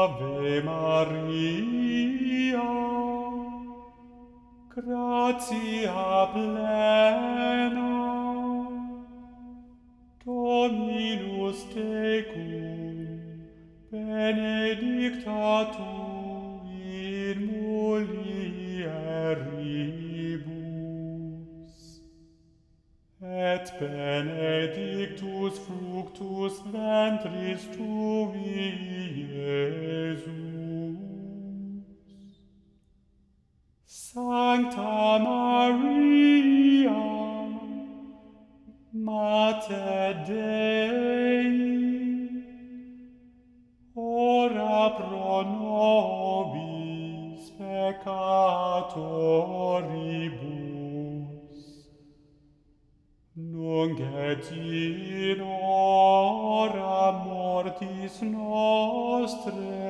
Ave Maria, gratia plena, Dominus tecum, benedicta tu in mulieribus, et benedictus fructus ventris tui, Iesus. Sancta Maria, Mater Dei, ora pro nobis peccatoribus, nunc et in hora mortis nostre.